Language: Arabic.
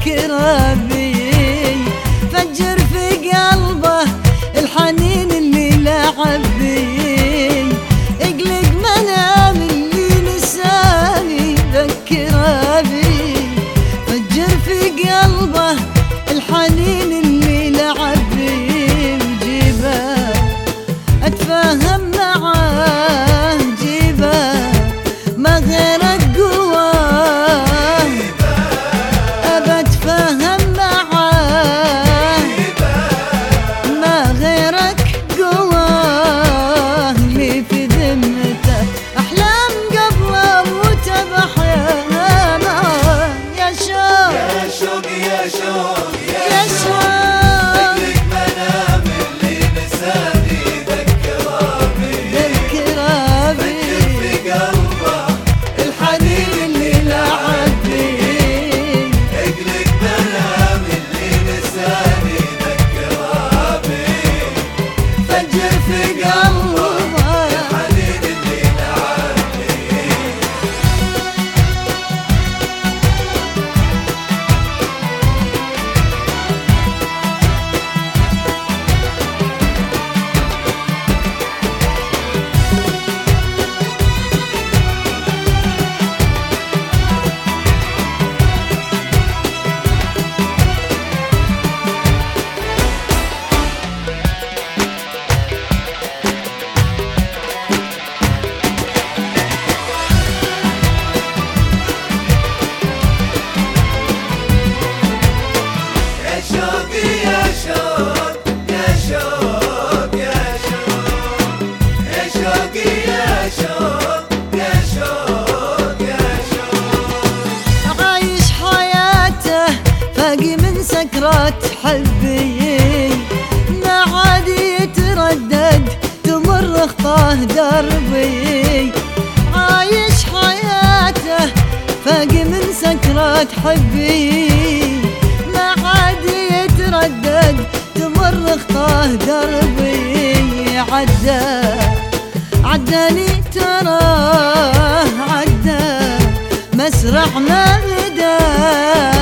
ذكرى بي، فجر في قلبه الحنين اللي لعب بي، اقلق منام اللي نساني ذكرى بي، فجر في قلبه الحنين اللي لعب بي، وجيبه اتفاهم معاه، جيبه ما غيرك قواه، ابى اتفاهم معاه، ما غيرك قواه، لي في ذمته احلام قبله وتبحيانه، يا شوق يا شوق يا شوق يا شوق، لك منام اللي نساني ذكرى بي، ذكرى بي، في قلبه الحنين اللي لعب بي، اقلق منام اللي نساني ذكرى بي، فجر في قلبه الحنين اللي لعب بي. يا شوق يا شوق يا شوق يا شوق يا شوق يا شوق يا شوق يا شوق، عايش حياته باقي من سكرات حبي، ما عاد يتردد تمر خطاه دربي، عايش حياته باقي من سكرات حبي، ما عاد يتردد تمر خطاه دربي، عداني تراه، عدى مسرح ما بدا،